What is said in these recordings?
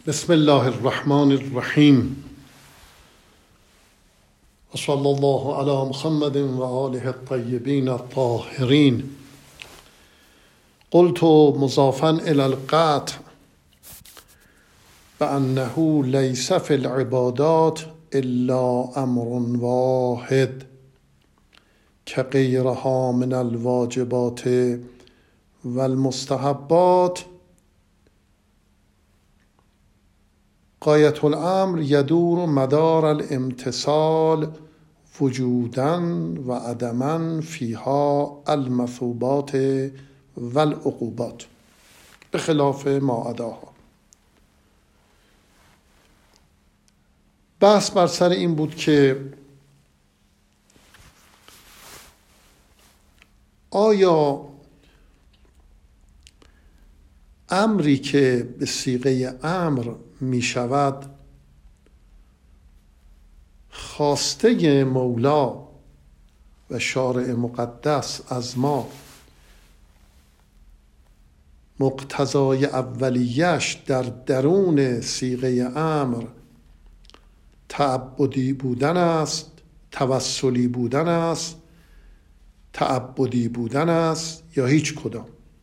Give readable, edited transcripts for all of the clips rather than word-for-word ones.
بسم الله الرحمن الرحیم و صلی الله علی محمد و آله الطیبین الطاهرین. قلت مضافا الی القطع بأنه لیس فی العبادات الا امر واحد كغيرها من الواجبات والمستحبات. غایة الامر یدور مدار الامتثال وجودا و عدما فیها المثوبات والعقوبات بخلاف ما عداها. بحث بر سر این بود که آیا امری که به صیغه امر می شود خواسته مولا و شارع مقدس از ما مقتضای اولیش در درون صیغه امر تعبدی بودن است، توسلی بودن است، تعبدی بودن است یا هیچ کدام.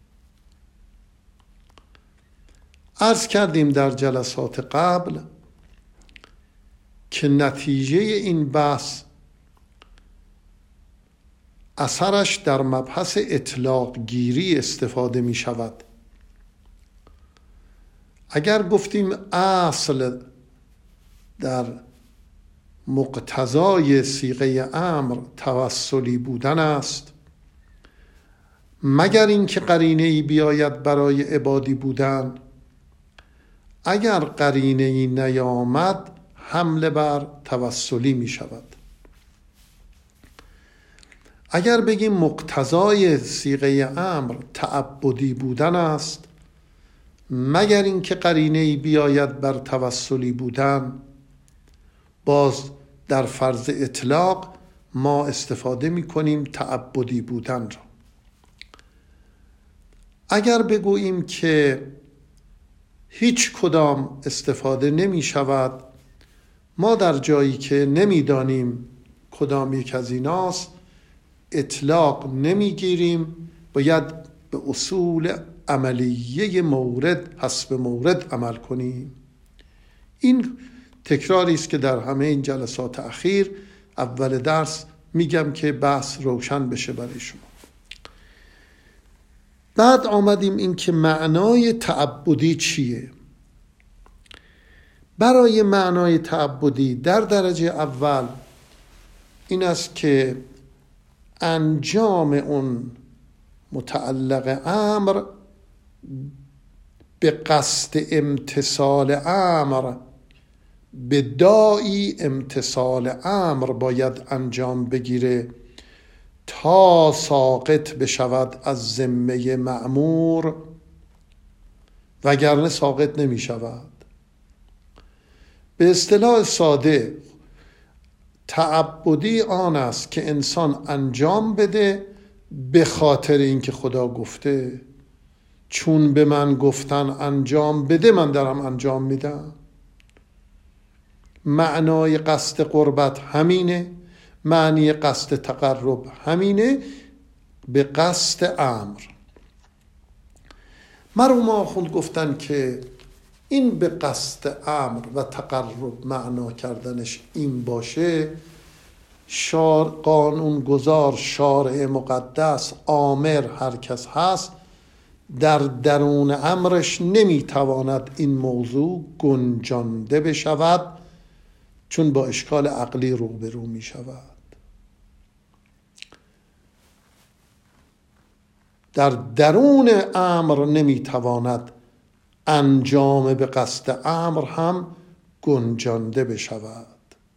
عرض کردیم در جلسات قبل که نتیجه این بحث اثرش در مبحث اطلاق گیری استفاده می شود. اگر گفتیم اصل در مقتضای صیغه امر توسلی بودن است، مگر اینکه قرینه‌ای بیاید برای عبادی بودن، اگر قرینه‌ای نیامد حمله بر توسلی می شود. اگر بگیم مقتضای صیغه امر تعبدی بودن است، مگر اینکه قرینه‌ای بیاید بر توسلی بودن، باز در فرض اطلاق ما استفاده می کنیم تعبدی بودن را. اگر بگوییم که هیچ کدام استفاده نمی شود، ما در جایی که نمی دانیم کدام یک از ایناست اطلاق نمی گیریم، باید به اصول عملیه مورد حسب مورد عمل کنیم. این تکراری است که در همه این جلسات اخیر اول درس میگم که بحث روشن بشه برای شما. بعد آمدیم این که معنای تعبدی چیه. برای معنای تعبدی در درجه اول این است که انجام اون متعلق امر به قصد امتثال امر، به داعی امتثال امر باید انجام بگیره تا ساقط بشود از ذمه مأمور، وگرنه ساقط نمی شود. به اصطلاح ساده تعبدی آن است که انسان انجام بده به خاطر اینکه خدا گفته، چون به من گفتن انجام بده من دارم انجام میدم. معنای قصد قربت همینه، معنی قصد تقرب همینه، به قصد امر. مرحوم آخوند گفتن که این به قصد امر و تقرب معنا کردنش این باشه، قانون گذار شارع مقدس آمر هر کس هست، در درون امرش نمیتواند این موضوع گنجانده بشود، چون با اشکال عقلی روبرو می شود. در درون امر نمیتواند انجام به قصد امر هم گنجانده بشود.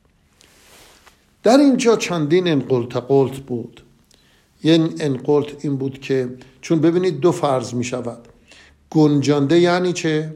در اینجا چندین انقلت قلت بود. یه انقلت این بود که چون ببینید دو فرض می شود. گنجانده یعنی چه؟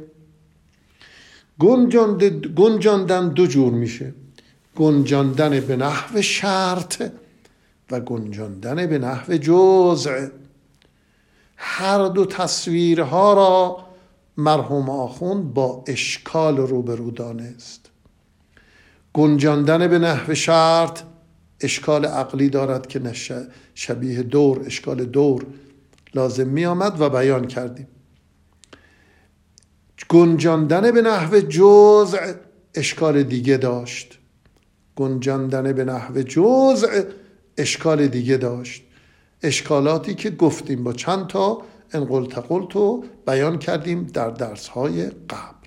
گنجاندن دو جور میشه. گنجاندن به نحو شرط و گنجاندن به نحو جزء. هر دو تصویرها را مرحوم آخوند با اشکال روبرو دانست. گنجاندن به نحو شرط اشکال عقلی دارد که شبیه دور، اشکال دور لازم می آمد و بیان کردیم. گنجاندن به نحو جزء اشکال دیگه داشت. گنجاندن به نحو جزء اشکال دیگه داشت. اشکالاتی که گفتیم با چند تا انقلتقلتو بیان کردیم در درس‌های قبل.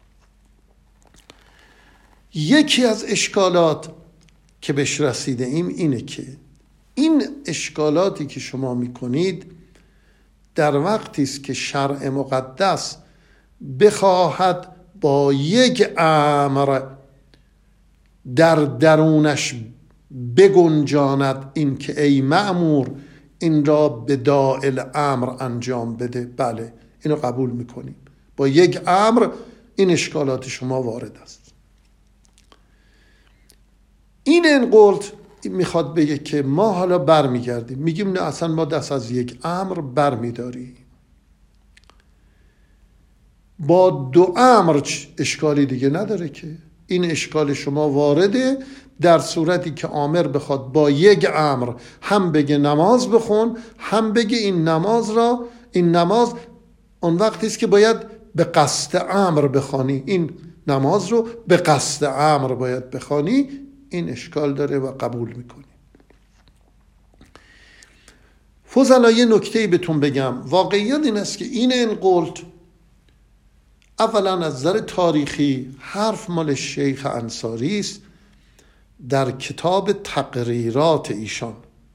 یکی از اشکالات که بهش رسیده ایم اینه که این اشکالاتی که شما میکنید در وقتی است که شرع مقدس بخواهد با یک امر در درونش بگنجاند این که ای مأمور این را به داعی امر انجام بده، بله اینو قبول میکنیم. با یک امر این اشکالات شما وارد است. این انقلت میخواد بگه که ما حالا برمیگردیم میگیم نه اصلا ما دست از یک امر برمیداریم. با دو امر اشکالی دیگه نداره که. این اشکال شما وارده در صورتی که آمر بخواد با یک امر هم بگه نماز بخون، هم بگه این نماز اون وقتی است که باید به قصد امر بخوانی، این نماز رو به قصد امر باید بخوانی. این اشکال داره و قبول میکنی. فضلا یه نکته‌ای بهتون بگم. واقعیت این است که این انقلت اولا از نظر تاریخی حرف مال شیخ انصاری است در کتاب تقریرات ایشان.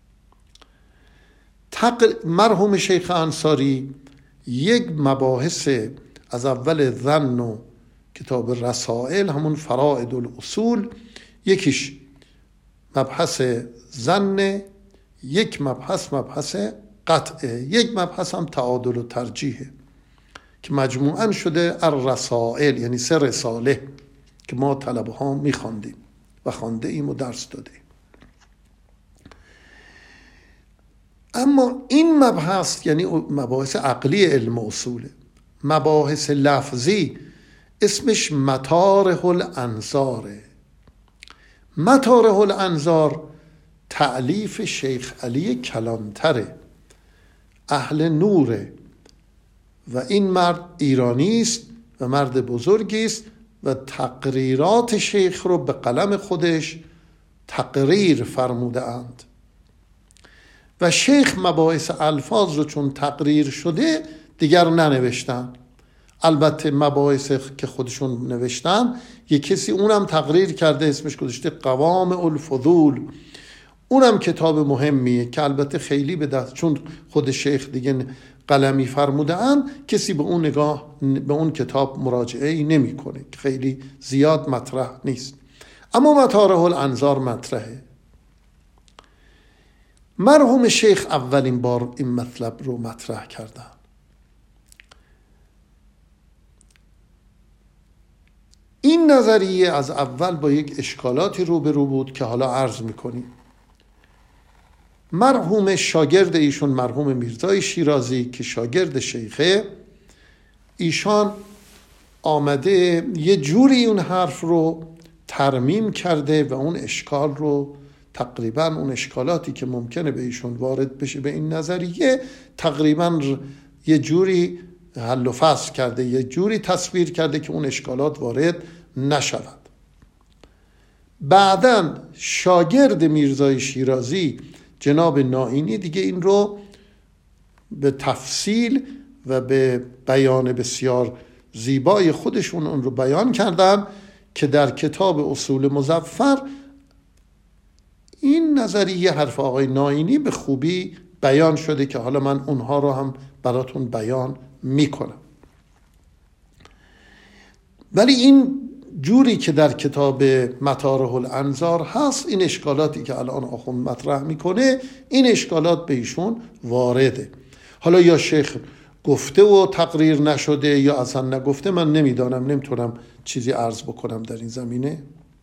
مرحوم شیخ انصاری یک مباحث از اول ظن و کتاب رسائل، همون فرائد الاصول، یکیش مبحث ظن، یک مبحث قطعه، یک مبحث هم تعادل و ترجیحه که مجموعاً شده الرسائل، یعنی 3 رساله که ما طلبه ها میخواندیم و خوانده ایم و درس داده ایم. اما این مبحث یعنی مباحث عقلی علم اصوله. مباحث لفظی اسمش مطارح الانظاره. مطارح الانظار تألیف شیخ علی کلانتره، اهل نوره و این مرد ایرانی است و مرد بزرگی است و تقریرات شیخ رو به قلم خودش تقریر فرموده اند و شیخ مباحث الفاظ رو چون تقریر شده دیگر ننوشتن. البته مباحث که خودشون نوشتن یک کسی اونم تقریر کرده، اسمش گذاشته قوام الفضول. اونم کتاب مهمیه که البته خیلی به دست، چون خود شیخ دیگه قلمی فرموده اند، کسی به اون کتاب مراجعه نمی کنه، خیلی زیاد مطرح نیست. اما مطارح الانظار مطرحه. مرحوم شیخ اولین بار این مطلب رو مطرح کردن. این نظریه از اول با یک اشکالاتی روبرو بود که حالا عرض میکنیم. مرحوم شاگرد ایشون، مرحوم میرزای شیرازی که شاگرد شیخه، ایشان آمده یه جوری اون حرف رو ترمیم کرده و اون اشکال رو تقریبا، اون اشکالاتی که ممکنه به ایشون وارد بشه به این نظریه، تقریبا یه جوری حل و فصل کرده، یه جوری تصویر کرده که اون اشکالات وارد نشود. بعداً شاگرد میرزای شیرازی جناب نائینی دیگه این رو به تفصیل و به بیان بسیار زیبای خودشون اون رو بیان کردن که در کتاب اصول مظفر این نظریه حرف آقای نائینی به خوبی بیان شده که حالا من اونها رو هم براتون بیان میکنم. ولی این جوری که در کتاب مطارح الانظار هست، این اشکالاتی که الان آخوند مطرح میکنه، این اشکالات به ایشون وارده. حالا یا شیخ گفته و تقریر نشده یا اصلا نگفته، من نمیدانم، نمیتونم چیزی عرض بکنم در این زمینه.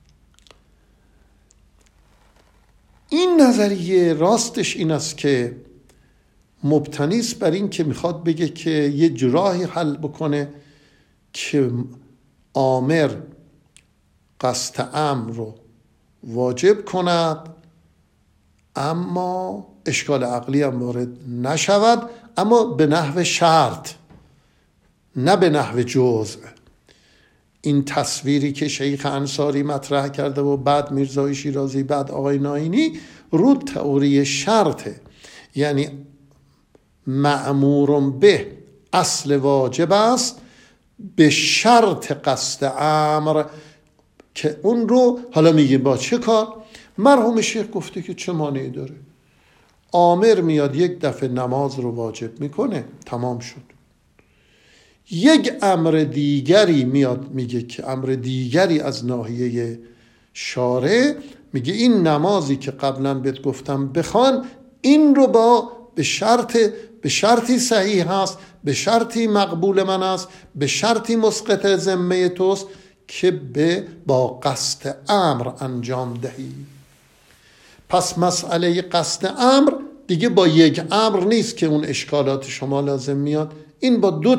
این نظریه راستش این است که مبتنی است بر این که میخواد بگه که یه جراحی حل بکنه که آمر قصد امر رو واجب کند اما اشکال عقلی هم وارد نشود، اما به نحو شرط نه به نحو جزء. این تصویری که شیخ انصاری مطرح کرده و بعد میرزای شیرازی بعد آقای ناینی رو تئوری شرطه، یعنی مأمور به اصل واجب است به شرط قصد امر، که اون رو حالا میگه با چه کار. مرحوم شیخ گفته که چه مانعی داره، آمر میاد یک دفعه نماز رو واجب میکنه، تمام شد. یک امر دیگری میاد میگه که امر دیگری از ناحیه شارع میگه این نمازی که قبلا بهت گفتم بخوان، این رو به شرطی صحیح هست، به شرطی مقبول من است، به شرطی مسقط ذمه توست که با قصد امر انجام دهی. پس مسئله قصد امر دیگه با یک امر نیست که اون اشکالات شما لازم میاد، این با دو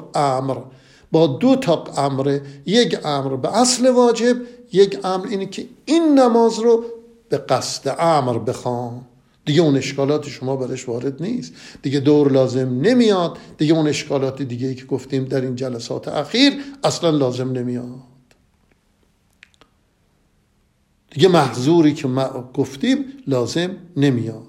تا امر، یک امر به اصل واجب، یک امر اینه که این نماز رو به قصد امر بخوان. دیگه اون اشکالات شما برش وارد نیست، دیگه دور لازم نمیاد، دیگه اون اشکالات دیگه که گفتیم در این جلسات اخیر اصلا لازم نمیاد، دیگه محظوری که ما گفتیم لازم نمیاد.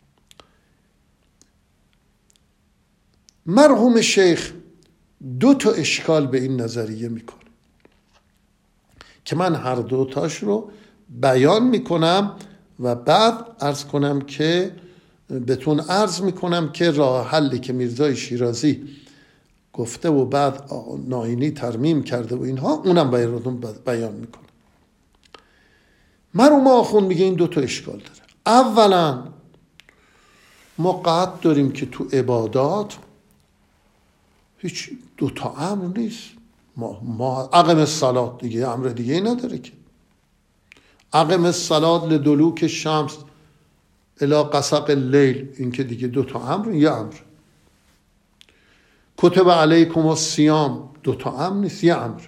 مرحوم شیخ دو تا اشکال به این نظریه میکنه که من هر دوتاش رو بیان میکنم و بعد عرض کنم که بهتون عرض میکنم که راه حلی که میرزای شیرازی گفته و بعد ناینی ترمیم کرده و اینها، اونم براتون بیان میکنم. مرحوم آخوند میگه این دو تا اشکال داره. اولا ما قطع داریم که تو عبادات هیچ دو تا امر نیست. ما اقم الصلاة دیگه امر دیگه ای نداره که. اقم الصلاة لدلوک الشمس الی غسق اللیل، این که دیگه دو تا امر، یه امر. کتب علیکم الصیام دو تا امر نیست، یه امر.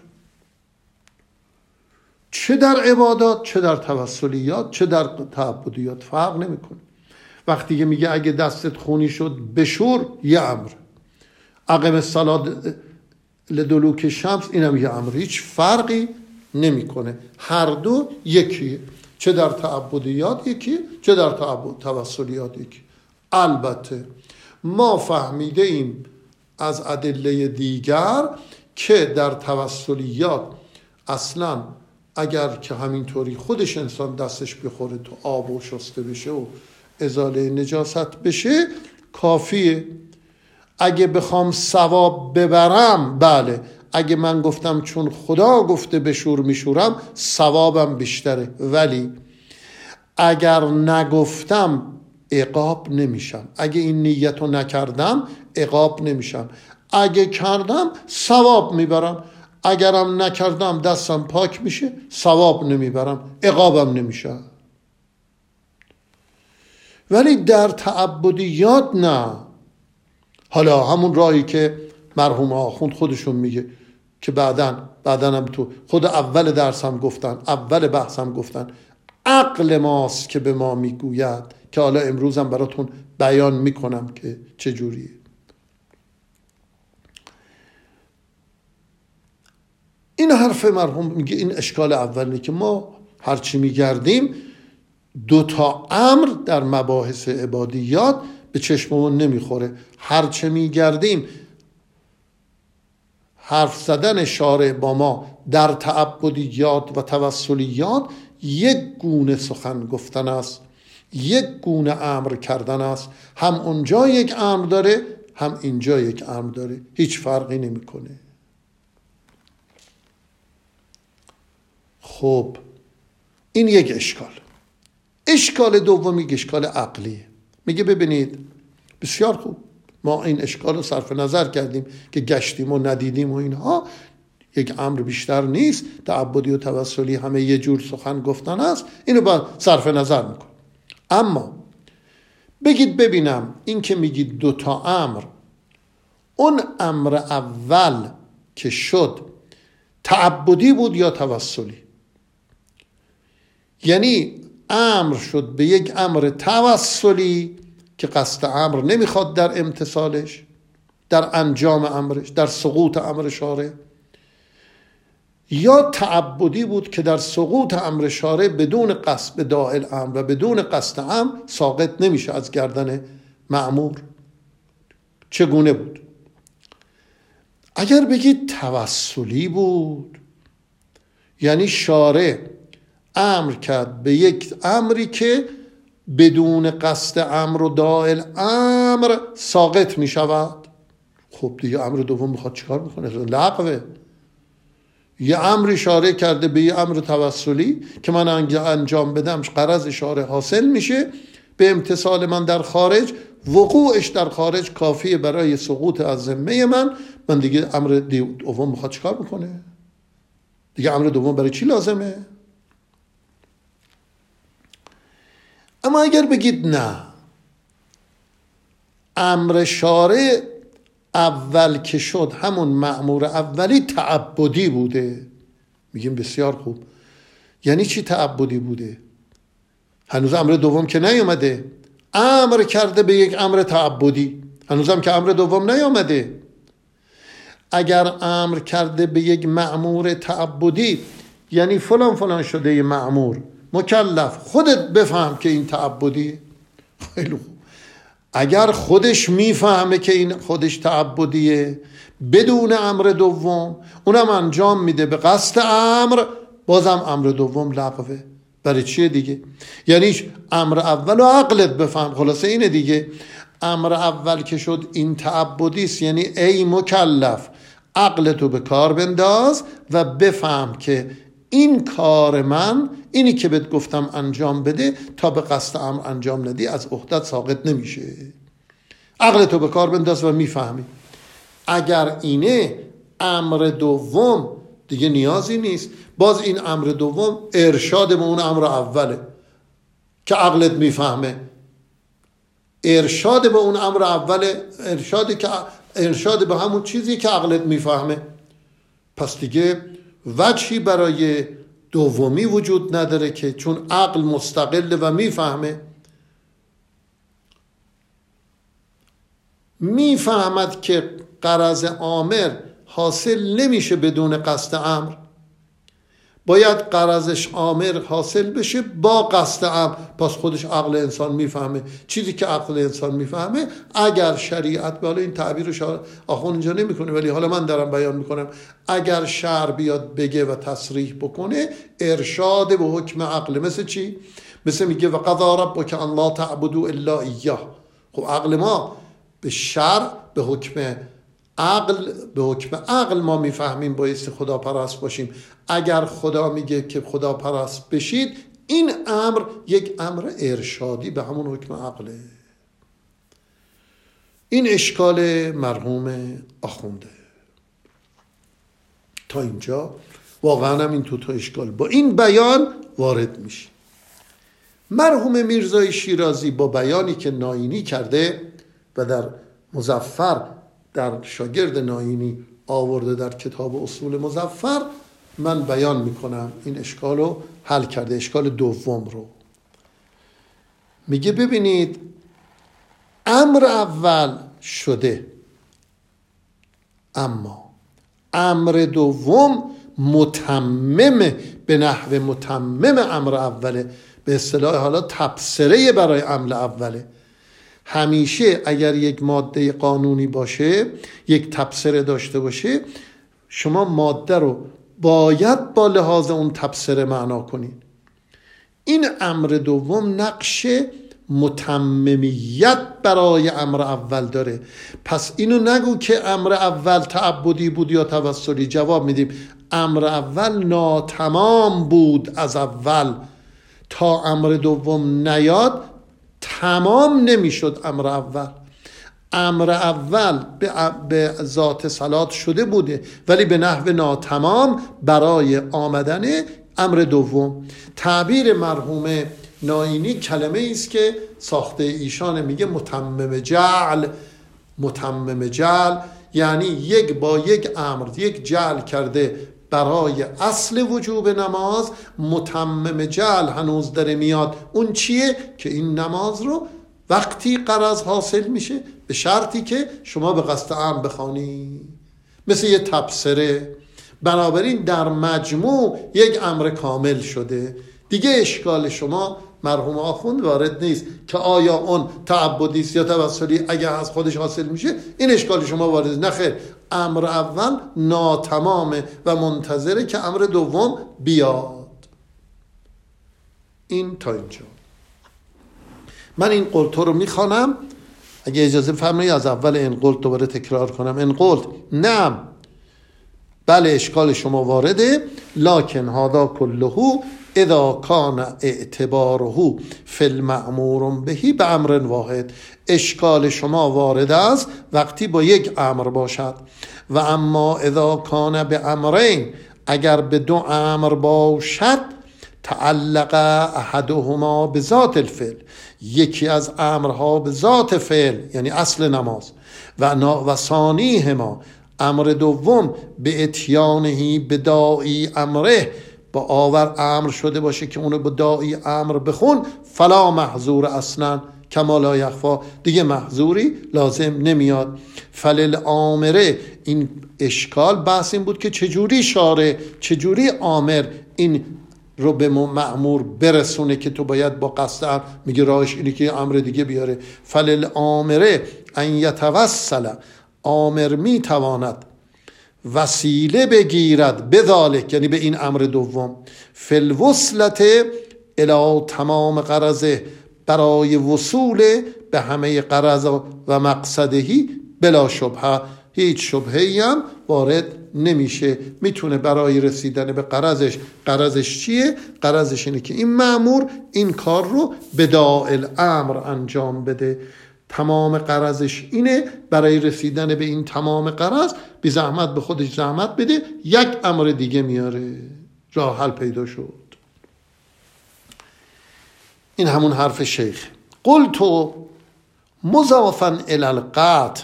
چه در عبادات، چه در توسلیات، چه در تعبدیات فرق نمیکنه. وقتی که میگه اگه دستت خونی شد بشور، یه امر. اقم الصلاة لدلوک الشمس، اینم یه امر، هیچ فرقی نمیکنه، هر دو یکیه، چه در تعبدیات یکی، چه در توسلیات یکی. البته ما فهمیده ایم از ادله دیگر که در توسلیات اصلا اگر که همینطوری خودش انسان دستش بخوره تو آب و شسته بشه و ازاله نجاست بشه کافیه. اگه بخوام ثواب ببرم، بله، اگه من گفتم چون خدا گفته بشور میشورم، ثوابم بیشتره، ولی اگر نگفتم عقاب نمیشم، اگه این نیتو نکردم عقاب نمیشم، اگه کردم ثواب میبرم، اگرم نکردم دستم پاک میشه، ثواب نمیبرم، عقابم نمیشه. ولی در تعبدیات نه. حالا همون راهی که مرحوم آخوند خودشون میگه که بعدن هم تو خود اول درس هم گفتن، اول بحث هم گفتن، عقل ماست که به ما میگوید، که حالا امروز هم براتون بیان میکنم که چجوریه. این حرف مرحوم میگه این اشکال اولی که ما هرچی میگردیم دو تا امر در مباحث عبادیات به چشممون نمیخوره. هرچه میگردیم حرف زدن شارع با ما در تعبدیات و توسلیات یک گونه سخن گفتن است، یک گونه امر کردن است. هم اونجا یک امر داره، هم اینجا یک امر داره، هیچ فرقی نمیکنه. خب این یک اشکال. اشکال دومی اشکال عقلیه. میگه ببینید بسیار خوب، ما این اشکال رو صرف نظر کردیم که گشتیم و ندیدیم و اینها، یک امر بیشتر نیست، تعبدی و توسلی همه یه جور سخن گفتن است، اینو با صرف نظر میکن. اما بگید ببینم این که میگید دو تا امر، اون امر اول که شد تعبدی بود یا توسلی. یعنی امر شد به یک امر توسلی که قصد امر نمیخواد در امتثالش، در انجام امرش، در سقوط امر شارع، یا تعبدی بود که در سقوط امر شارع بدون قصد داعی الامر و بدون قصد امر ساقط نمیشه از گردن مأمور. چگونه بود؟ اگر بگید توسلی بود، یعنی شارع امر کرد به یک امری که بدون قصد امر و داعی الامر ساقط می شود. خب دیگه امر دوم میخواد چیکار بکنه؟ لغوه. یه امر شارع کرده به یه امر توسلی که من انجام بدم غرض شارع حاصل میشه، به امتثال من در خارج، وقوعش در خارج کافیه برای سقوط از ذمه من دیگه امر دوم میخواد چیکار بکنه؟ دیگه امر دوم برای چی لازمه؟ اما اگر بگید نه، امر شارع اول که شد همون مأمور اولی تعبدی بوده، میگیم بسیار خوب. یعنی چی تعبدی بوده؟ هنوز امر دوم که نیامده، امر کرده به یک امر تعبدی، هنوزم که امر دوم نیامده. اگر امر کرده به یک مأمور تعبدی، یعنی فلان فلان شده یه مأمور مکلف، خودت بفهم که این تعبدیه. خیلی خوب. اگر خودش میفهمه که این خودش تعبدیه بدون امر دوم، اونم انجام میده به قصد امر، بازم امر دوم لغوه. برای چیه دیگه؟ یعنی امر اول و عقلت بفهم. خلاصه اینه دیگه، امر اول که شد این تعبدیست، یعنی ای مکلف عقلتو به کار بنداز و بفهم که این کار من، اینی که بهت گفتم انجام بده، تا به قصد امر انجام ندی از عهدت ساقط نمیشه. عقلتو به کار بنداز و میفهمی. اگر اینه امر دوم دیگه نیازی نیست. باز این امر دوم ارشاد به اون امر اوله که عقلت میفهمه. ارشاد به اون امر اوله، ارشاد به همون چیزی که عقلت میفهمه. پس دیگه وجهی برای دومی وجود نداره، که چون عقل مستقله و میفهمد که غرض آمر حاصل نمیشه بدون قصد امر، باید غرضش آمر حاصل بشه با قصد امر. پس خودش عقل انسان میفهمه. چیزی که عقل انسان میفهمه، اگر شریعت، حالا این تعبیر رو آخوند اینجا نمیکنه ولی حالا من دارم بیان میکنم، اگر شرع بیاد بگه و تصریح بکنه، ارشاد به حکم عقل. مثل چی؟ مثل میگه و قضا ربک ان لا تعبدوا الا ایاه. خب عقل ما به شرع، به حکم عقل ما میفهمیم بایستی خدا پرست باشیم. اگر خدا میگه که خدا پرست بشید، این امر یک امر ارشادی به همون حکم عقله. این اشکال مرحوم آخونده. تا اینجا واقعا هم این تا اشکال با این بیان وارد میشه. مرحوم میرزای شیرازی با بیانی که ناینی کرده و در مظفر در شاگرد ناینی آورده در کتاب اصول مظفر، من بیان میکنم این اشکال رو حل کرده. اشکال دوم رو میگه ببینید، امر اول شده، اما امر دوم متمم به نحو متمم امر اوله. به اصطلاح حالا تبصره برای امر اوله. همیشه اگر یک ماده قانونی باشه، یک تبصره داشته باشه، شما ماده رو باید با لحاظ اون تبصره معنا کنین. این امر دوم نقش متممیت برای امر اول داره. پس اینو نگو که امر اول تعبدی بود یا توسلی. جواب میدیم امر اول ناتمام بود از اول، تا امر دوم نیاد تمام نمیشد. امر اول به ذات صلات شده بوده، ولی به نحو ناتمام برای آمدن امر دوم. تعبیر مرحوم ناینی کلمه است که ساخته ایشان، میگه متمم جعل. یعنی یک با یک امر، یک جعل کرده برای اصل وجوب نماز، متمم جعل هنوز داره میاد. اون چیه؟ که این نماز رو وقتی غرض حاصل میشه به شرطی که شما به قصد عام بخوانی، مثل یه تبصره. بنابراین در مجموع یک امر کامل شده دیگه. اشکال شما مرحوم آخوند وارد نیست که آیا اون تعبدی است یا توسلی، اگه از خودش حاصل میشه این اشکال شما وارد نیست. نخیر، امر اول ناتمامه و منتظره که امر دوم بیاد. این تا اینجا. من این قلت رو میخوانم، اگه اجازه فرمایید از اول این قلت دوباره تکرار کنم. این قلت نعم، بله اشکال شما وارده، لکن هذا كله اذا کان اعتباره فی المأمور بهی به امر واحد. اشکال شما وارد است وقتی با یک امر باشد. و اما اذا کان به امرین، اگر به دو امر باشد، تعلق احدهما به ذات الفعل، یکی از امرها به ذات فعل یعنی اصل نماز، و ثانیهما، امر دوم، به اتیانهی به داعی امره، با آور امر شده باشه که اونو با داعی امر بخون، فلا محظور اصلا کما لا یخفا، دیگه محظوری لازم نمیاد. فلل آمره، این اشکال بحث این بود که چجوری شارع، چجوری آمر این رو به مأمور برسونه که تو باید با قصد امر، میگه راهش اینه که امر دیگه بیاره. فلل آمره ان یتوسل، آمر میتواند وسیله بگیرد به ذالک، یعنی به این امر دوم، فل وصلت الی تمام غرضه، برای وصول به همه غرض و مقصدهی، بلا شبهه، هیچ شبهه‌ای هم وارد نمیشه. میتونه برای رسیدن به غرضش چیه؟ غرضش اینه که این مأمور این کار رو به داعی امر انجام بده. تمام غرضش اینه، برای رسیدن به این تمام غرض بی زحمت به خودش زحمت بده، یک امر دیگه میاره، راه حل پیدا شد. این همون حرف شیخ. قلتو مضافا الی القطع،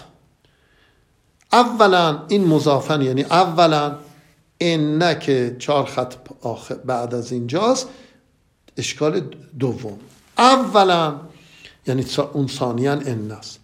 اولا این مضافن یعنی اولا، این که 4 خط بعد از اینجاست، اشکال دوم. اولا یعنی اون ثانیاً این است.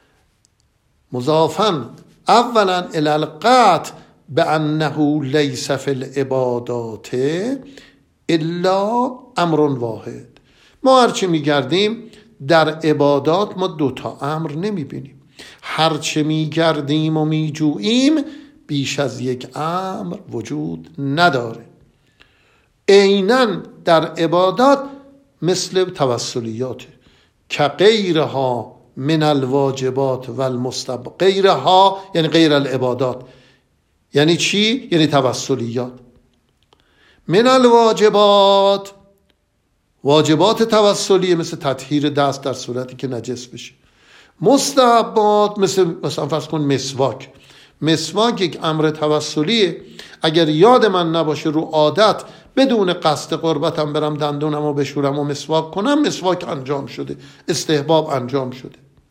مضافاً اولاً الی القطع بانه لیس فی العبادات الا امر واحد. ما هرچه میگردیم در عبادات ما 2 تا امر نمیبینیم، هرچه میگردیم و میجوییم بیش از یک امر وجود نداره. عیناً در عبادات مثل توسلیات که غیرها من الواجبات و غیرها یعنی غیر العبادات. یعنی چی؟ یعنی توسلیات. من الواجبات، واجبات توسلیه مثل تطهیر دست در صورتی که نجس بشه. مستحبات مثلا فرض کن مسواک یک امر توسلیه. اگر یاد من نباشه رو عادت بدون قصد قربتم برم دندونم رو بشورم و مسواک کنم، مسواک انجام شده، استحباب انجام شده.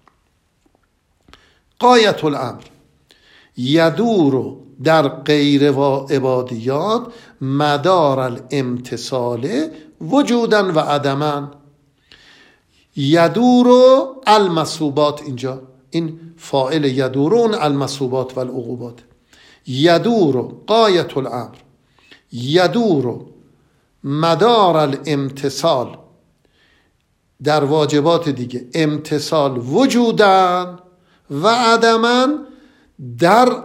غایت الامر یدور در غیر عبادیات مدار الامتصال وجودا و عدما. یدور المصوبات، اینجا این فاعل یدورون المصوبات و العقوبات. یدور غایت الامر یدور مدار الامتصال، در واجبات دیگه امتصال وجودن و عدما، در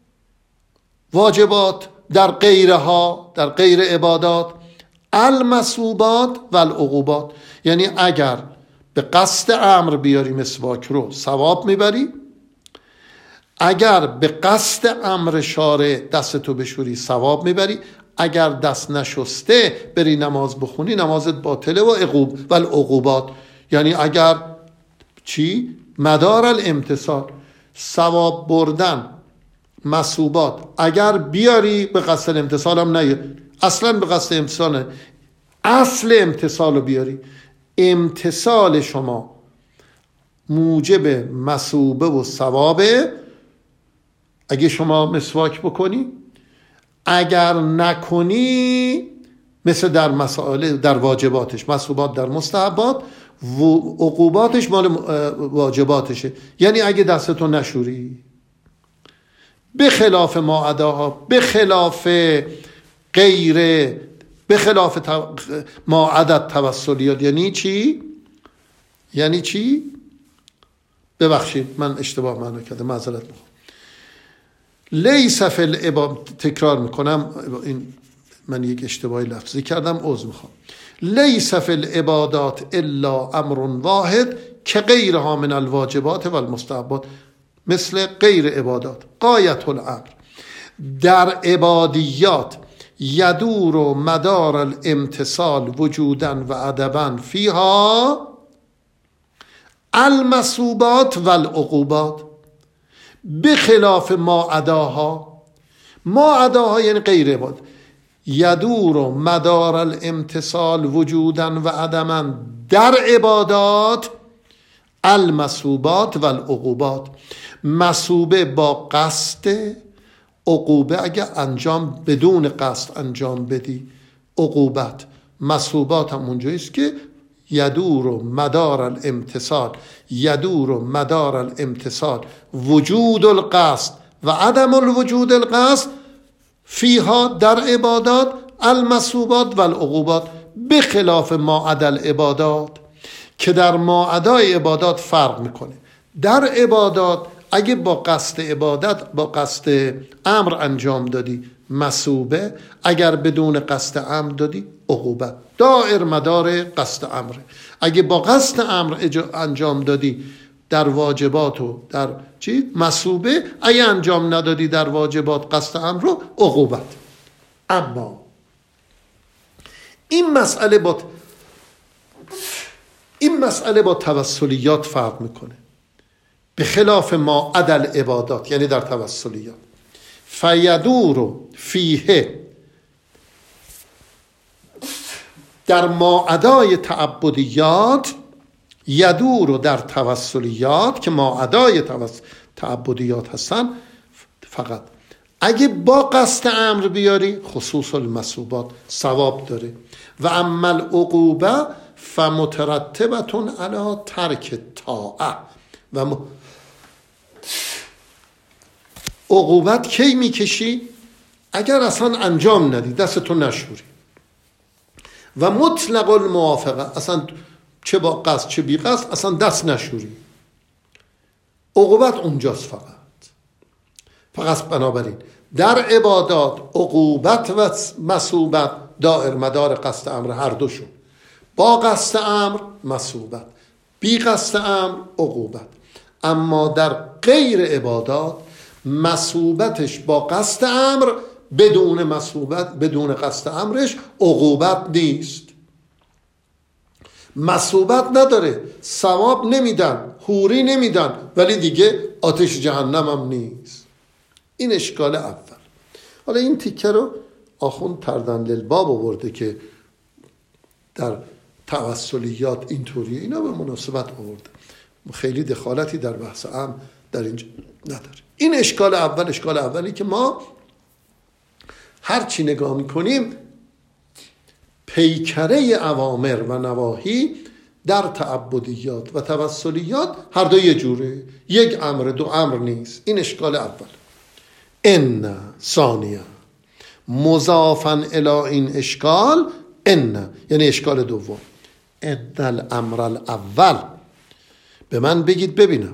واجبات، در غیرها، در غیر عبادات، المصوبات و العقوبات. یعنی اگر به قصد امر بیاری مسواک رو ثواب میبری، اگر به قصد امر شارع دستتو بشوری ثواب میبری، اگر دست نشسته بری نماز بخونی نمازت باطله و العقوبات. یعنی اگر چی؟ مدار الامتصال، ثواب بردن، مصوبات اگر بیاری به قصد امتصال هم نیاری، اصلا به قصد امتصال، اصل امتصال رو بیاری، امتصال شما موجب مصوبه و ثوابه، اگه شما مسواک بکنی، اگر نکنی مثل در مسائل در واجباتش، مسئوبات در مستحبات، عقوباتش مال واجباتشه. یعنی اگه دستتو نشوری، به خلاف ما عداها، به خلاف غیره، به خلاف ما عدد توسلیات. یعنی چی؟ یعنی چی؟ ببخشید من اشتباه معنی کردم، معذرت میخوام. لیس فی العباد، تکرار میکنم، این من یک اشتباهی لفظی کردم، عذر میخوام. لیس فی العبادات الا امر واحد که غیرها من الواجبات و المستحبات، مثل غیر عبادات. غایت الامر در عبادیات یدور و مدار الامتصال وجودا و ادبا فیها المصوبات و العقوبات بخلاف ما عداها. ما عداها یعنی غیر عبادت. یدور و مدار الامتصال وجودا و عدما در عبادات المصوبات و العقوبات. مصوبه با قصد، عقوبه اگه انجام بدون قصد انجام بدی عقوبت. مصوبات هم اونجاییست که یدور و مدار الامتصال، یدور و مدار الامتصال وجود القصد و عدم الوجود القصد فیها در عبادات المصوبات و العقوبات بخلاف ما عدا العبادات، که در ما عدای عبادات فرق میکنه. در عبادات اگه با قصد عبادت، با قصد امر انجام دادی مصوبه، اگر بدون قصد امر دادی عقوبت. دائر مدار قصد امره. اگه با قصد امر انجام دادی در واجبات و در چی مصوبه، اگه انجام ندادی در واجبات قصد امر رو عقوبت. اما این مسئله با توسلیات فرق میکنه، به خلاف ما عدل عبادات. یعنی در توسلیات فیدور فیه، در ما عدای تعبدیات، یدور در توسلیات که ما عدای تعبدیات هستن، فقط اگه با قصد امر بیاری خصوص المصوبات ثواب داره. و اما العقوبه فمترتبتون علی ترک طاعه. و عقوبت کی میکشی؟ اگر اصلا انجام ندی، دستتو نشوری. و مطلق الموافقه، اصلا چه با قصد چه بی قصد اصلا دست نشوری. عقوبت اونجاست فقط. بنابراین در عبادات عقوبت و مصوبت دائر مدار قصد امر هر دوشون. با قصد امر مصوبت، بی قصد امر عقوبت. اما در غیر عبادات مصوبتش با قصد امر، بدون مصوبت بدون قصد امرش عقوبت نیست. مصوبت نداره، ثواب نمیدن، حوری نمیدن، ولی دیگه آتش جهنم هم نیست. این اشکال اول. حالا این تیکه رو آخوند تردن للباب آورده که در توسلیات اینطوریه، اینا به مناسبت آورده، خیلی دخالتی در بحث هم در اینجا نداره. این اشکال اول. اشکال اولی که ما هر چی نگاه میکنیم پیکره اوامر و نواهی در تعبدیات و توسلیات هر دو یه جوره، یک امر دو امر نیست. این اشکال اول. ان ثانیه مضافن الی این اشکال، ان یعنی اشکال دوم، ان الامر الاول. به من بگید ببینم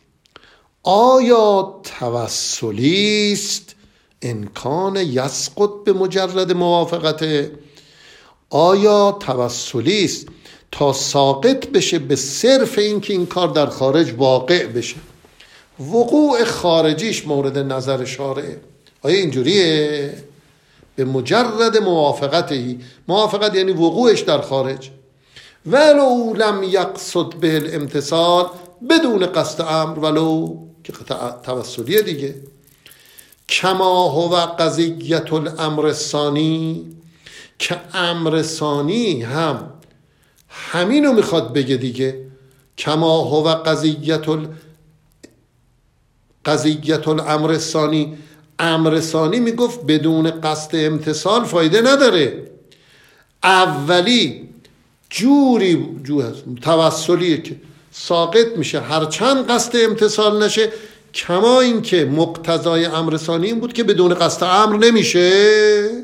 آیا توسلی است امکان یسقط به مجرد موافقته؟ آیا توسلی است تا ساقط بشه به صرف اینکه این کار در خارج واقع بشه؟ وقوع خارجیش مورد نظر شارعه. آیا اینجوریه؟ به مجرد موافقته. موافقت یعنی وقوعش در خارج. ولو لم یقصد به الامتصال، بدون قصد امر، ولو که توسلیه دیگه. کما هو قضیت الامر الثانی، که امر ثانی هم همینو میخواد بگه دیگه. کما هو قضیت قضیت الامر ثانی، امر ثانی میگفت بدون قصد امتثال فایده نداره. اولی جوری توسلیه که ساقط میشه هرچند قصد امتثال نشه، کما این که مقتضای امر ثانی این بود که بدون قصد امر نمیشه.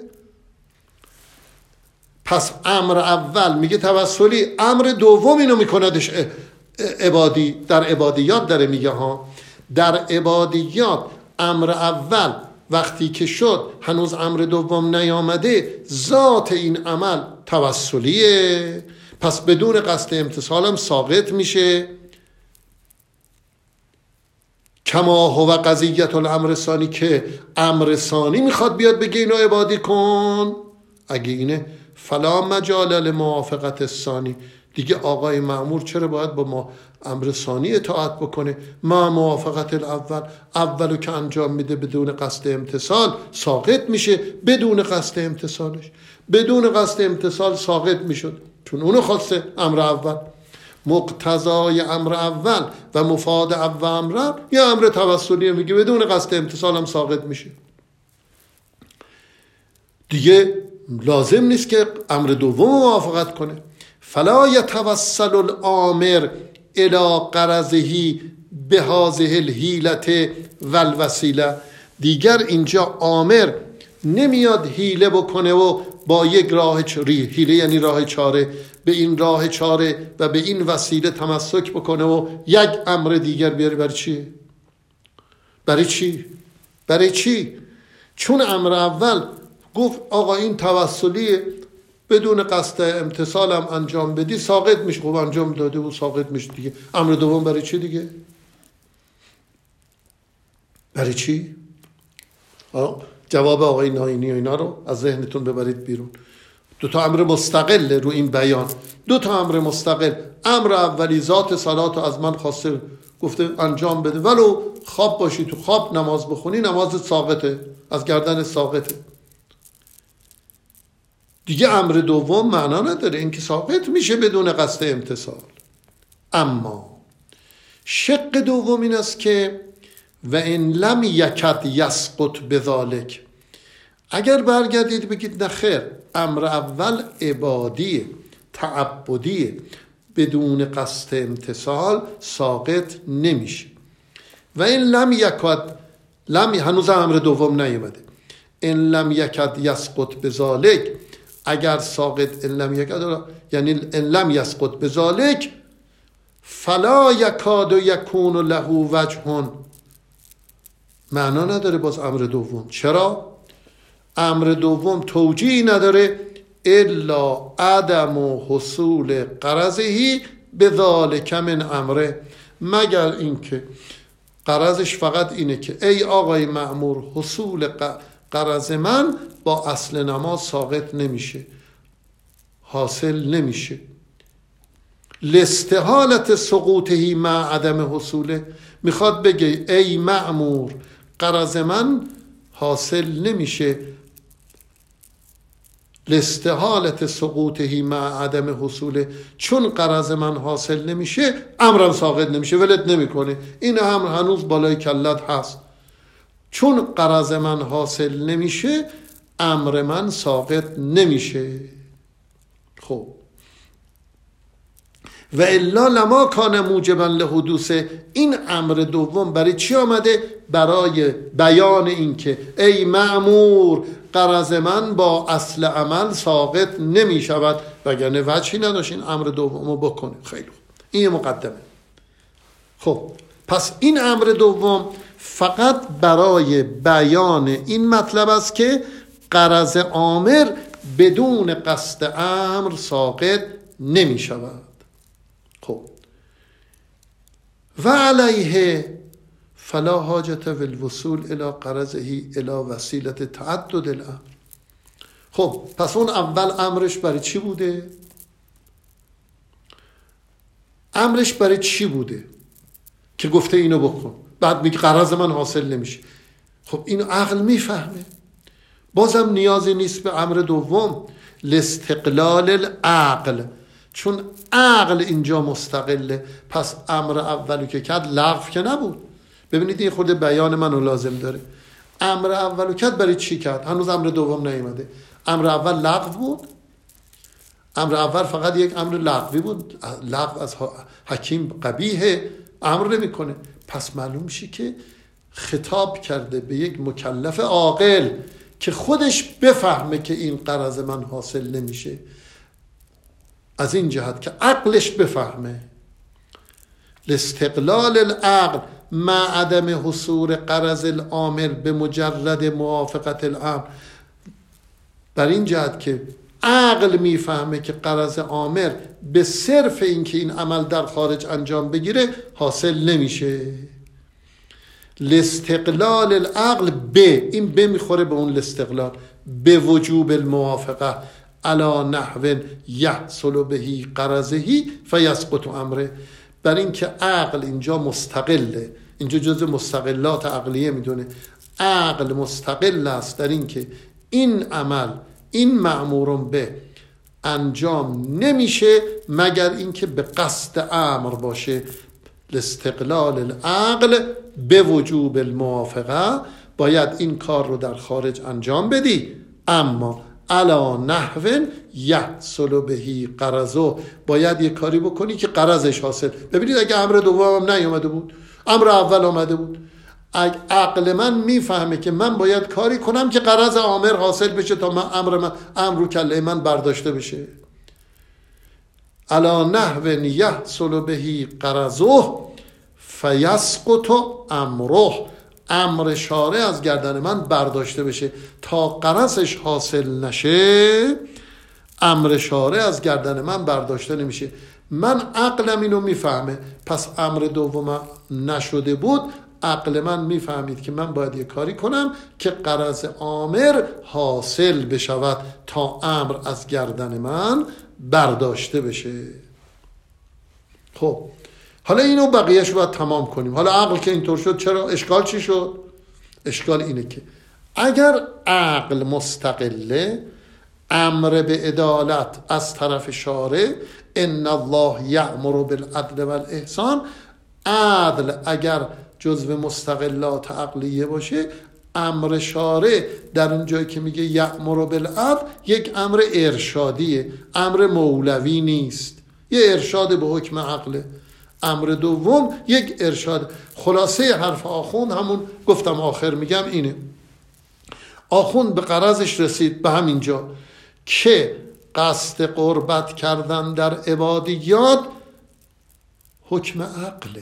پس امر اول میگه توسلی، امر دوم اینو میکندش عبادی. در عبادیات داره میگه ها، در عبادیات امر اول وقتی که شد هنوز امر دوم نیامده، ذات این عمل توسلیه، پس بدون قصد امتثال هم ساقط میشه. کما هو قضیت الامر ثانی، که امر ثانی میخواد بیاد بگه اینو عبادی کن، اگه اینه فلا مجال لموافقت الثانی، دیگه آقای مأمور چرا باید با ما امر ثانی اطاعت بکنه؟ ما موافقت الاول، اولو که انجام میده بدون قصد امتثال ساقط میشه. بدون قصد امتثالش، بدون قصد امتثال ساقط میشد، چون اونو خواسته امر اول. مقتضای امر اول و مفاد اول امر یا امر توسلی میگه بدون قصد امتثال هم ساقط میشه. دیگه لازم نیست که امر دوم موافقت کنه. فلا یتوسل الامر الی غرضه بهذه الحیلة والوسیله، دیگر اینجا آمر نمیاد حیله بکنه و با یک راه حیله یعنی راه چاره، به این راه چاره و به این وسیله تمسک بکنه و یک امر دیگر بیاره. برای چی؟ برای چی؟ برای چی؟ چون امر اول گفت آقا این توسلی بدون قصد امتثالم انجام بدی ساقط میشه، خب انجام داده و ساقط میشه دیگه. امر دوم برای چی دیگه؟ برای چی؟ جواب آقای ناینی و اینا رو از ذهنتون ببرید بیرون. دو تا امر مستقل رو این بیان، دو تا امر مستقل. امر اولی ذات صلات از من خواسته گفته انجام بده، ولو خواب باشی تو خواب نماز بخونی نمازت ساقطه، از گردن ساقطه. دیگه امر دوم معنا نداره، این که ساقط میشه بدون قصد امتثال. اما شق دوم این است که و ان لم یکد یسقط بذالک، اگر برگردید بگید نه خیر، امر اول عبادیه، تعبدیه، بدون قصد امتثال ساقط نمیشه. و این لم یکد، هنوز امر دوم نیومده، ان لم یکد یسقط بذالک، اگر ساقط ان لم یکد یعنی ان لم یسقط بذالک فلا یکاد یکون له وجه، معنا نداره باز امر دوم. چرا؟ امر دوم توجیه نداره الا عدم حصول غرضه بذالک من امره، مگر اینکه غرضش فقط اینه که ای آقای مأمور حصول غرض من با اصل نماز ساقط نمیشه، حاصل نمیشه. لاستحالت سقوطه مع عدم حصوله، میخواد بگه ای مأمور غرض من حاصل نمیشه، لاستحالت سقوطه مع عدم حصوله، چون غرض من حاصل نمیشه امرم ساقط نمیشه، ولت نمیکنه. این امر هنوز بالای کلت هست، چون غرض من حاصل نمیشه امر من ساقط نمیشه. خب و الا لما کان موجبا لحدوث، این امر دوم برای چی آمده؟ برای بیان این که ای مأمور غرض من با اصل عمل ساقط نمی شود، وگرنه وجهی نداشت این امر دوم بکنه. خیلی خوب، این مقدمه. خب پس این امر دوم فقط برای بیان این مطلب است که غرض آمر بدون قصد امر ساقط نمی شود. خب و علیه فلا حاجت والوصول الى غرضه الى وسیله تعدد الامر. خب پس اون اول امرش برای چی بوده؟ امرش برای چی بوده که گفته اینو بکن، بعد میگه غرض من حاصل نمیشه؟ خب اینو عقل میفهمه. بازم نیازی نیست به امر دوم، لاستقلال العقل، چون عقل اینجا مستقله. پس امر اولی که کرد لغو که نبود، ببینید این خود بیان منو لازم داره. امر اولو کرد برای چی کرد؟ هنوز امر دوم نیومده. امر اول لغو بود. امر اول فقط یک امر لغوی بود. لغو از حکیم قبیحه، امر نمیکنه. پس معلوم میشه که خطاب کرده به یک مکلف عاقل که خودش بفهمه که این غرض من حاصل نمیشه، از این جهت که عقلش بفهمه. لاستقلال العقل مع عدم حصول غرض الامر به مجرد موافقت الامر، بر این جهت که عقل میفهمه که غرض امر به صرف اینکه این عمل در خارج انجام بگیره حاصل نمیشه. لاستقلال العقل به، این به میخوره به اون لاستقلال، به وجوب الموافقه علی نحو یحصل به غرضه فیسقط امره، بر این که عقل اینجا مستقله، اینجا جزء مستقلات عقلیه میدونه. عقل مستقل است در این که این عمل، این مأمورون به انجام نمیشه مگر اینکه به قصد امر باشه. لاستقلال العقل به وجوب الموافقه، باید این کار رو در خارج انجام بدی، اما علی نحو یحصل به غرضه، باید یه کاری بکنی که غرضش حاصل. ببینید اگه امر دوم هم نیومده بود، امر اول اومده بود، عقل من میفهمه که من باید کاری کنم که غرض امر حاصل بشه تا من امر رو کله من برداشته بشه. علی نحو یحصل به غرضه فیسقط امره، امر شارع از گردن من برداشته بشه. تا غرضش حاصل نشه امر شارع از گردن من برداشته نمیشه. من عقلم اینو میفهمه، پس امر دوم نشده بود، عقل من میفهمید که من باید یه کاری کنم که غرض امر حاصل بشود تا امر از گردن من برداشته بشه. خب حالا اینو بقیهش باید تمام کنیم. حالا عقل که اینطور شد، چرا اشکال چی شد؟ اشکال اینه که اگر عقل مستقله، امر به عدالت از طرف شارع، ان الله یأمر بالعدل والاحسان، عدل اگر جزو مستقلات عقلیه باشه، امر شارع در اون جایی که میگه یأمر بالعدل یک امر ارشادیه، امر مولوی نیست، یه ارشاد به حکم عقله. امر دوم یک ارشاد. خلاصه حرف آخوند همون گفتم آخر میگم اینه. آخوند به غرضش رسید به همین جا که قصد قربت کردن در عبادیات حکم عقله.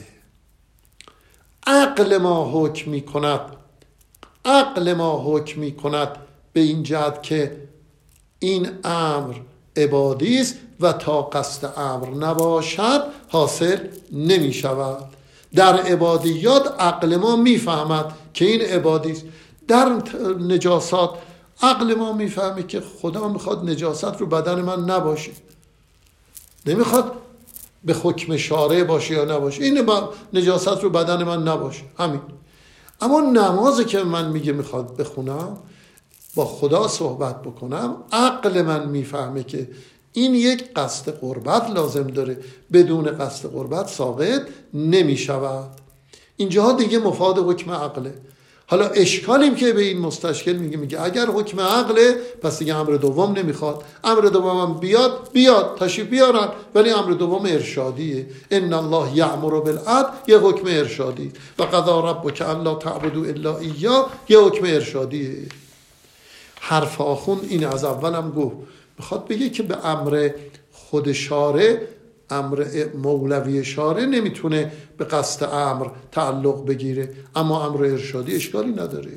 عقل ما حکم می کند، عقل ما حکم می کند به این جهت که این امر عبادی است و تا قصد امر نباشد حاصل نمی شود. در عبادیات عقل ما می فهمد که این عبادی است. در نجاسات عقل ما می فهمه که خدا میخواد نجاست رو بدن من نباشه، نمیخواد به حکم شارع باشه یا نباشه، این نجاست رو بدن من نباشه، همین. اما نمازی که من میگه میخواد بخونم، با خدا صحبت بکنم، عقل من میفهمه که این یک قصد قربت لازم داره، بدون قصد قربت ساقط نمیشود. اینجاها دیگه مفاد حکم عقله. حالا اشکالیم که به این مستشکل میگه اگر حکم عقله پس دیگه امر دوم نمیخواد. امر دوم هم بیاد تشریف بیارن، ولی امر دوم ارشادیه. ان الله یأمر بالعدل یه حکم ارشادی و قضا ربک الا تعبدوا الا ایاه یه حکم ارشادیه. حرف آخوند این از اولم گفت، میخواد بگه که به امر خود شارع، امر مولوی شارع نمیتونه به قصد امر تعلق بگیره، اما امر ارشادی اشکالی نداره.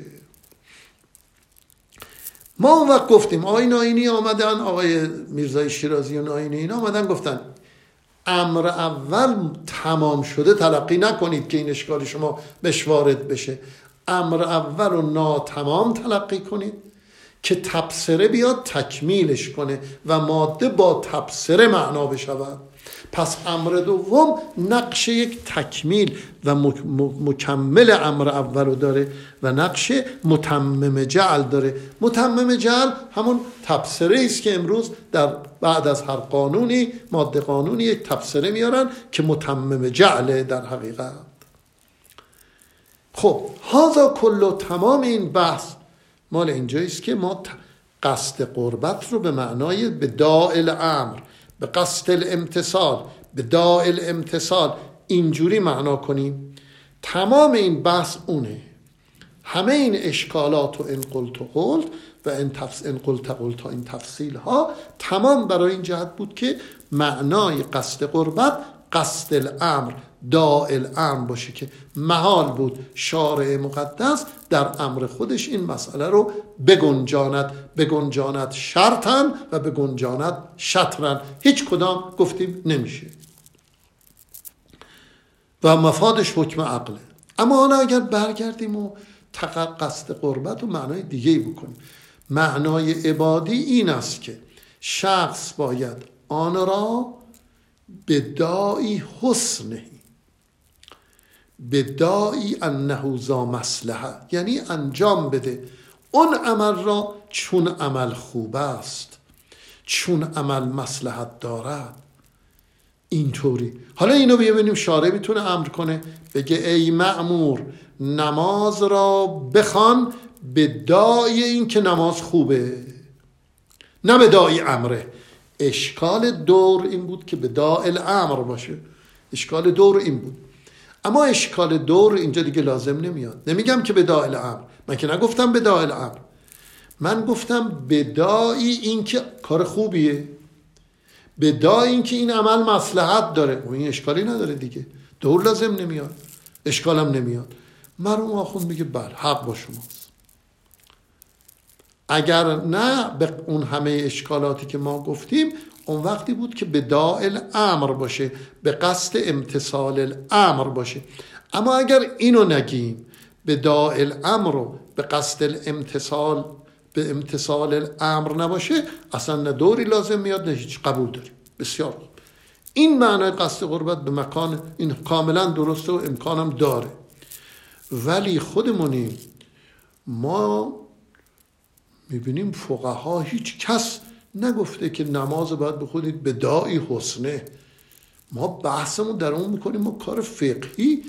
ما اون وقت گفتیم آقای ناینی آمدن، آقای میرزای شیرازی و ناینی اینا آمدن گفتن امر اول تمام شده تلقی نکنید که این اشکال شما بهش وارد بشه، امر اول رو ناتمام تلقی کنید که تبصره بیاد تکمیلش کنه و ماده با تبصره معنا بشود. پس امر دوم نقش یک تکمیل و مکمل امر اول رو داره و نقش متمم جعل داره. متمم جعل همون تبصره است که امروز در بعد از هر قانونی، ماده قانونی، یک تبصره میارن که متمم جعله در حقیقت. خب هذا کل، تمام این بحث مال اینجاییست که ما قصد قربت رو به معنای به داعل امر، به قصد الامتصال، به داعل امتصال اینجوری معنا کنیم. تمام این بحث اونه. همه این اشکالات و ان قلت و قلت و ان قلت قلت این تفصیل ها تمام برای این جهت بود که معنای قصد قربت قصد الامر، داعل امر باشه، که محال بود شارع مقدس در امر خودش این مسئله رو بگنجاند شرطن و بگنجاند شطرن. هیچ کدام گفتیم نمیشه و مفادش حکم عقله. اما حالا اگر برگردیم و قصد قربت و معنای دیگه بکنیم، معنای عبادی این است که شخص باید آن را به داعی حسنه، به داعی انه ذا مصلحه، یعنی انجام بده اون عمل را چون عمل خوب است، چون عمل مصلحت دارد. اینطوری. حالا اینو ببینیم شارع میتونه امر کنه، بگه ای مأمور نماز را بخوان به داعی این که نماز خوبه، نه به داعی امره. اشکال دور این بود که به داعی امر باشه، اشکال دور این بود. اما اشکال دور اینجا دیگه لازم نمیاد. نمیگم که به داعی امر، من که نگفتم به داعی امر، من گفتم به داعی این که کار خوبیه، به داعی این که این عمل مصلحت داره. و این اشکالی نداره دیگه، دور لازم نمیاد، اشکالم نمیاد. مرحوم آخوند میگه بله حق با شماست. اگر نه به اون همه اشکالاتی که ما گفتیم، اون وقتی بود که به داعی امر باشه، به قصد امتصال الامر باشه. اما اگر اینو نگیم، به داعی الامر رو به قصد الامتصال، به امتصال الامر نباشه، اصلا نه دوری لازم میاد نه هیچ. قبول داریم، بسیار خوب. این معنای قصد قربت به مکان، این کاملا درسته و امکانم داره. ولی خودمونیم، ما میبینیم فقها هیچ کس نگفته که نماز باید بخونید به داعی حسنه. ما بحثمون در اون میکنیم، ما کار فقهی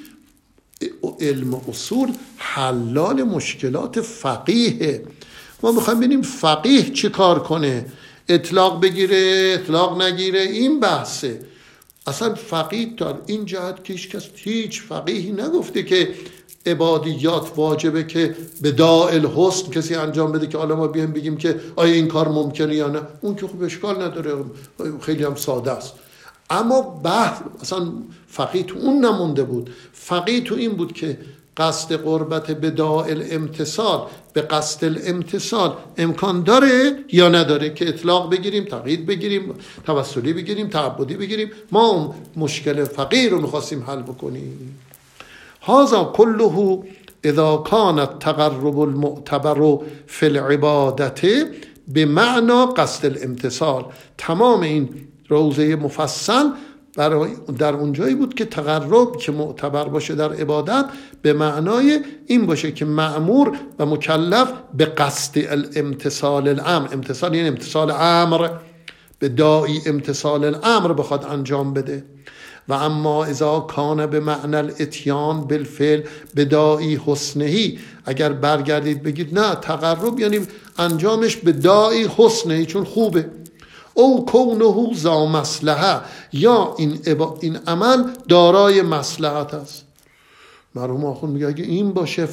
علم اصول حلال مشکلات فقیه. ما میخوایم ببینیم فقیه چی کار کنه، اطلاق بگیره اطلاق نگیره، این بحثه. اصلا فقیه در این جهت که هیچ فقیهی نگفته که عبادیات واجبه که به داعی الحسن کسی انجام بده که حالا ما بیایم بگیم که آیا این کار ممکنه یا نه. اون که خوب اشکال نداره، خیلی هم ساده است. اما بحث اصلا فقیه تو اون نمونده بود. فقیه تو این بود که قصد قربت به داعی الامتصال، به قصد الامتصال امکان داره یا نداره، که اطلاق بگیریم، تقیید بگیریم، توسلی بگیریم، تعبدی بگیریم. ما مشکل فقیه رو میخواستیم حل بکنیم. هذا كله اذا كان التقرب المعتبر في العبادة بمعنى قصد الامتصال. تمام این روزه مفصل در اونجایی بود که تقرب که معتبر باشه در عبادت به معنای این باشه که مأمور و مکلف به قصد الامتصال الامر، امتصال یعنی امتصال امر، به داعی امتصال الامر بخواد انجام بده. و اما اذا کان به معنی الاتیان بالفعل به داعی حسنهی، اگر برگردید بگید نه تقرب یعنی انجامش به داعی حسنهی چون خوبه، او کونه ذا مصلحه، یا این عمل دارای مصلحت است. مرحوم آخوند میگه اگه این باشه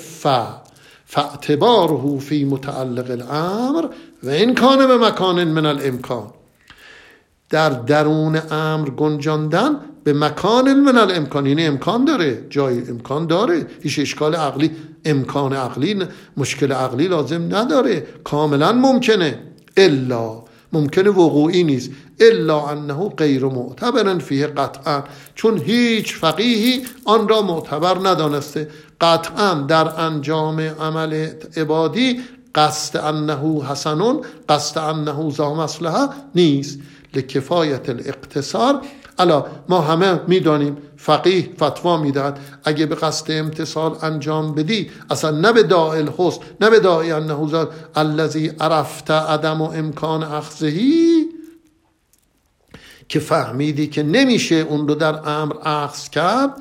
فاعتباره فی متعلق الامر و این کانه به مکان من الامکان، در درون امر گنجاندن به مکان من الامکان، یعنی امکان داره، جای امکان داره، هیچ اشکال عقلی، امکان عقلی، مشکل عقلی لازم نداره، کاملا ممکنه. الا ممکنه وقوعی نیست، الا انه غیر معتبر فیه قطعا، چون هیچ فقیهی آن را معتبر ندانسته. قطعا در انجام عمل عبادی قصد انه حسنون، قصد انه ذا مصلحه نیست. لکفایت الاقتصار، الا ما همه میدانیم فقیه فتوا میدهد اگه به قصد امتصال انجام بدی، اصلا نه به داعی الحسن، نه به داعی انه ذا الذی عرفت عدم و امکان اخذهی، که فهمیدی که نمیشه اون رو در امر اخذ کرد،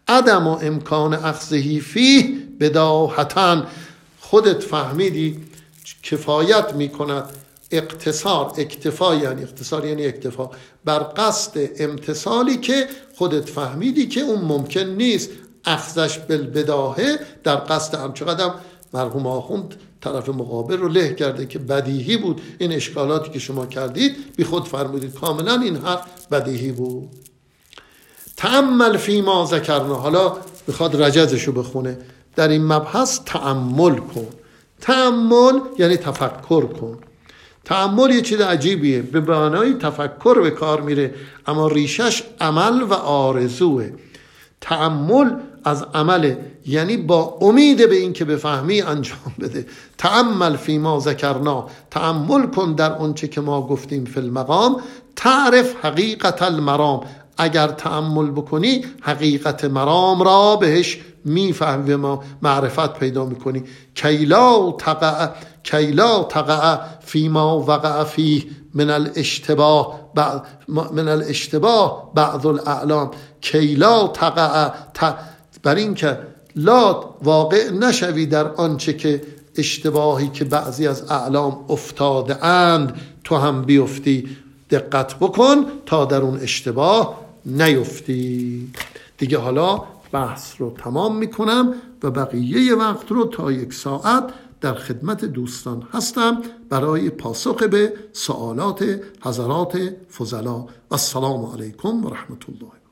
عدم و امکان اخذهی فیه بداهتن. خودت فهمیدی کفایت میکند اقتصار، اکتفا یعنی اختصار یعنی اکتفا، بر قصد امتثالی که خودت فهمیدی که اون ممکن نیست اخذش بالبداهه در قصد هم. چقدر مرحوم آخوند طرف مقابل رو له کرده که بدیهی بود این اشکالاتی که شما کردید، بی خود فرمودید کاملا این حرف بدیهی بود. تأمل فی ما ذکرنا، حالا بخواد رجزشو بخونه، در این مبحث تأمل کن. تأمل یعنی تفکر کن. تأمل یه چیز عجیبیه، به معنای تفکر به کار میره، اما ریشش عمل و آرزوه. تأمل از عمله، یعنی با امید به این که بفهمی انجام بده. تأمل فی ما ذکرنا، تأمل کن در آنچه که ما گفتیم فی المقام، تعرف حقیقت المرام، اگر تأمل بکنی حقیقت مرام را بهش میفهمی و ما معرفت پیدا میکنی. کیلا تقع فی ما وقع فیه من الاشتباه بعض الاعلام. کیلا تقع، بر این که لا واقع نشوی در آنچه که اشتباهی که بعضی از اعلام افتاده اند تو هم بیفتی. دقت بکن تا در اون اشتباه نیفتی. دیگه حالا بحث رو تمام میکنم و بقیه وقت رو تا 1 ساعت در خدمت دوستان هستم برای پاسخ به سوالات حضرات فضلا. السلام علیکم و رحمت الله.